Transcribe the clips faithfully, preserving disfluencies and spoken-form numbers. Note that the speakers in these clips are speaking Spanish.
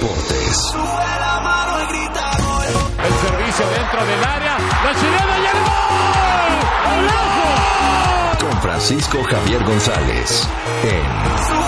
Deportes. El servicio dentro del área, la chilena y el gol. Con Francisco Javier González en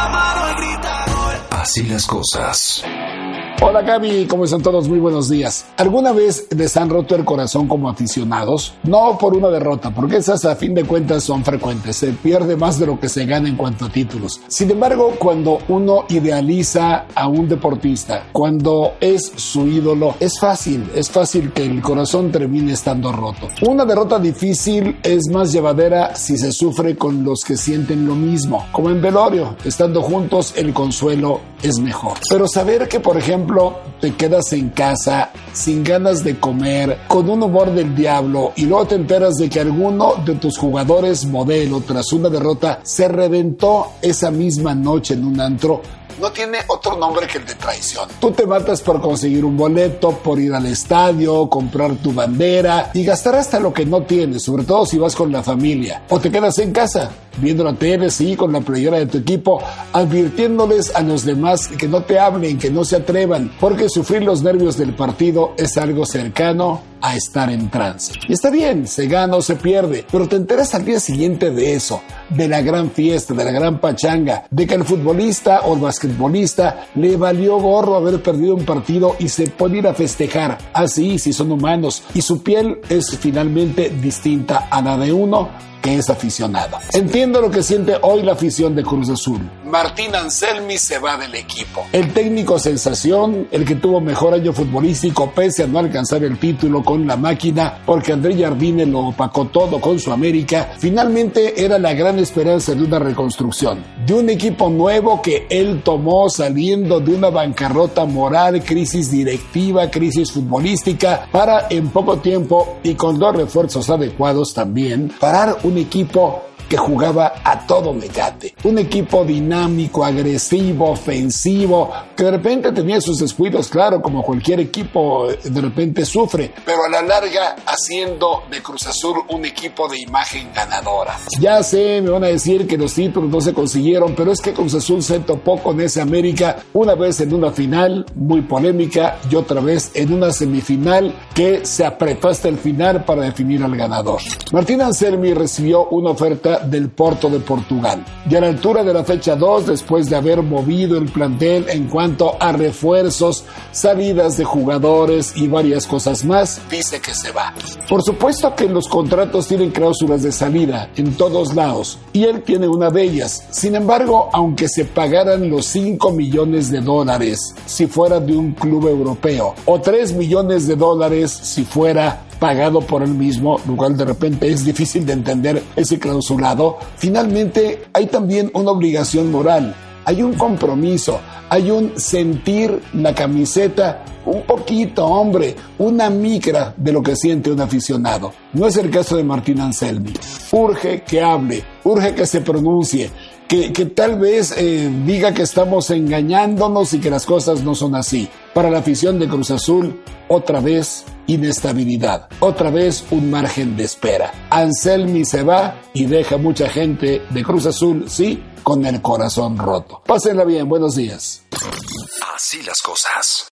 Así las Cosas. Hola Gaby, ¿cómo están todos? Muy buenos días. ¿Alguna vez les han roto el corazón como aficionados? No por una derrota, porque esas a fin de cuentas son frecuentes. Se pierde más de lo que se gana en cuanto a títulos. Sin embargo, cuando uno idealiza a un deportista, cuando es su ídolo, es fácil, es fácil que el corazón termine estando roto. Una derrota difícil es más llevadera si se sufre con los que sienten lo mismo. Como en velorio, estando juntos el consuelo es mejor. Pero saber que, por ejemplo, te quedas en casa sin ganas de comer, con un humor del diablo, y luego te enteras de que alguno de tus jugadores modelo tras una derrota se reventó esa misma noche en un antro, no tiene otro nombre que el de traición. Tú te matas por conseguir un boleto, por ir al estadio, comprar tu bandera y gastar hasta lo que no tienes, sobre todo si vas con la familia. O te quedas en casa, viendo la tele, sí, con la playera de tu equipo, advirtiéndoles a los demás que no te hablen, que no se atrevan, porque sufrir los nervios del partido es algo cercano a estar en trance. Y está bien, se gana o se pierde, pero te enteras al día siguiente de eso, de la gran fiesta, de la gran pachanga, de que el futbolista o el basquetbolista le valió gorro haber perdido un partido y se pone a ir a festejar. Así, si son humanos, y su piel es finalmente distinta a la de uno que es aficionado. Entiendo lo que siente hoy la afición de Cruz Azul. Martín Anselmi se va del equipo. El técnico sensación, el que tuvo mejor año futbolístico pese a no alcanzar el título con la máquina, porque André Jardine lo opacó todo con su América, finalmente era la gran esperanza de una reconstrucción, de un equipo nuevo que él tomó saliendo de una bancarrota moral, crisis directiva, crisis futbolística, para en poco tiempo y con dos refuerzos adecuados también, parar un equipo que jugaba a todo megate, un equipo dinámico, agresivo, ofensivo, que de repente tenía sus descuidos, claro, como cualquier equipo de repente sufre, pero a la larga haciendo de Cruz Azul un equipo de imagen ganadora. Ya sé, me van a decir que los títulos no se consiguieron, pero es que Cruz Azul se topó con ese América una vez en una final muy polémica y otra vez en una semifinal que se apretó hasta el final para definir al ganador. Martín Anselmi recibió una oferta del Porto de Portugal. Y a la altura de la fecha dos, después de haber movido el plantel en cuanto a refuerzos, salidas de jugadores y varias cosas más, dice que se va. Por supuesto que los contratos tienen cláusulas de salida en todos lados, y él tiene una de ellas. Sin embargo, aunque se pagaran los cinco millones de dólares si fuera de un club europeo, o tres millones de dólares si fuera pagado por él mismo, lo cual de repente es difícil de entender ese clausulado, finalmente hay también una obligación moral, hay un compromiso, hay un sentir la camiseta un poquito, hombre, una micra de lo que siente un aficionado. No es el caso de Martín Anselmi. Urge que hable, urge que se pronuncie, que, que tal vez eh, diga que estamos engañándonos y que las cosas no son así. Para la afición de Cruz Azul, otra vez inestabilidad, otra vez un margen de espera. Anselmi se va y deja mucha gente de Cruz Azul, sí, con el corazón roto. Pásenla bien, buenos días. Así las Cosas.